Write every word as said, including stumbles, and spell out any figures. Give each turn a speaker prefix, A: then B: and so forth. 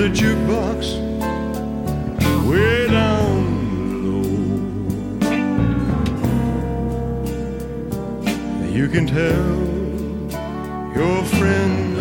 A: the jukebox way down low. You can tell your friends